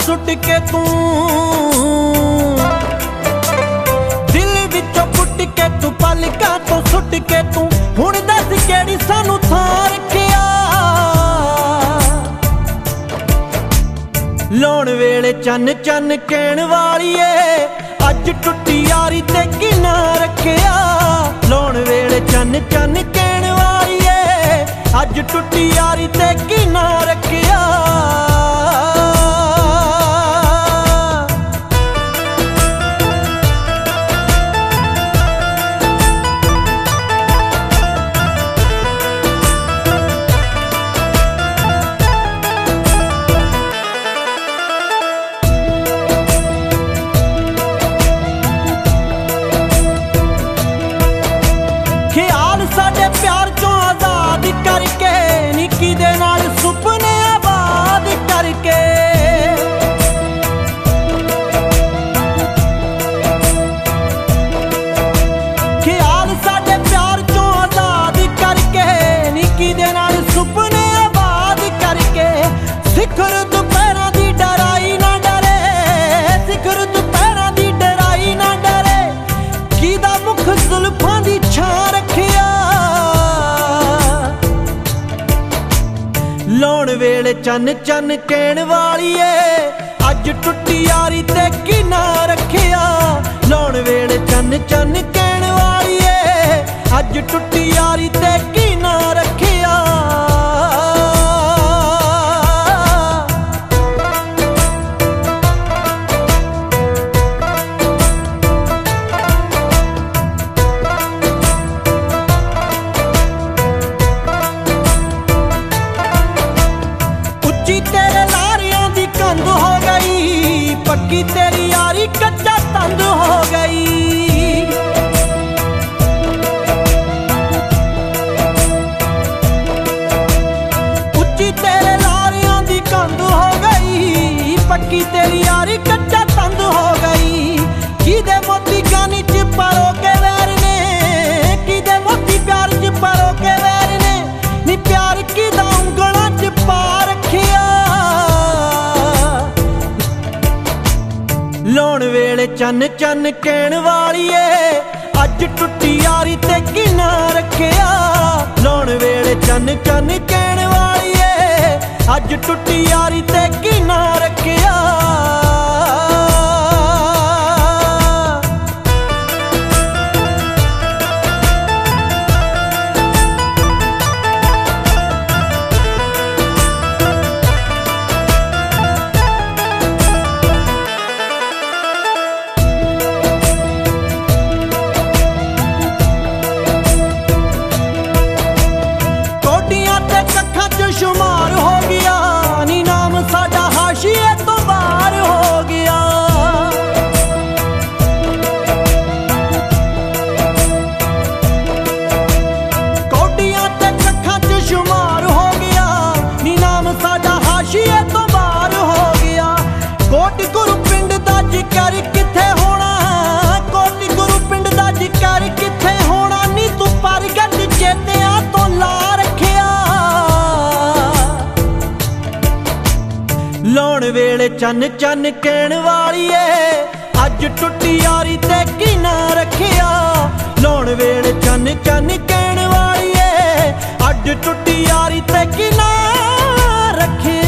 Suit के तू दिल विचों पुट के तू पलकां तो सुट के तू हुण दस केड़ी सानू थां रखिया। लाउण वेले चन चन कहण वालीए अज टुटी यारी ते की ना रखिया। लाउण वेले चन चन कहण वालीए अज टुटी यारी ते की ना रखिया। ख्याल साडे प्यार चों आजाद करके निकी दे नाल सुपने आबाद करके। ख्याल साडे प्यार चों आजाद करके निकी दे नाल सुपने आबाद करके। सिखर दुपहरां दी डराई ना डरे, सिखर दुपहरां दी डराई ना डरे। किदा मुख जुल्फां दी छां रखिया। लाउण वेले चन चन कहण वालीए अज टुटी यारी ते की ना रखिया। लाउण वेले चन चन कहण वालीए अज टुटी यारी ते की ना रखिया। तेरे लारियां दी कंध हो गई, पक्की तेरी यारी कच्चा तंद हो गई। उच्ची तेरे लारियां दी कंध हो गई, पक्की तेरी यारी कच्चा तंद हो गई। किदे मोती गानी च परो के वैर ने, किदे मोती प्यार च परो के वैर ने। नी प्यार किदा उंगलां च पा रखिया। लाउण वेले चन चन कहण वालीए अज टुटी यारी ते की ना रखिया। लाउण वेले चन चन कहण वालीए अज टुटी यारी ते की ना रखिया। शुमार हो गया नी नाम साडा हाशिए तो बाहर हो गया। कोटियां ते कखां च शुमार हो गया नी नाम साडा हाशिए तो बाहर हो गया। कोट गुरु पिंड दा जिकर किथे होना, कोट गुरु पिंड दा जिकर किथे होना। नी तू परगट चेतियां तो ला रखिया। लाउण वेले चन चन कहण वालीए अज टुटी यारी ते की ना रखिया। लाउण वेले चन चन कहण वालीए अज टुटी यारी ते की ना रखिया।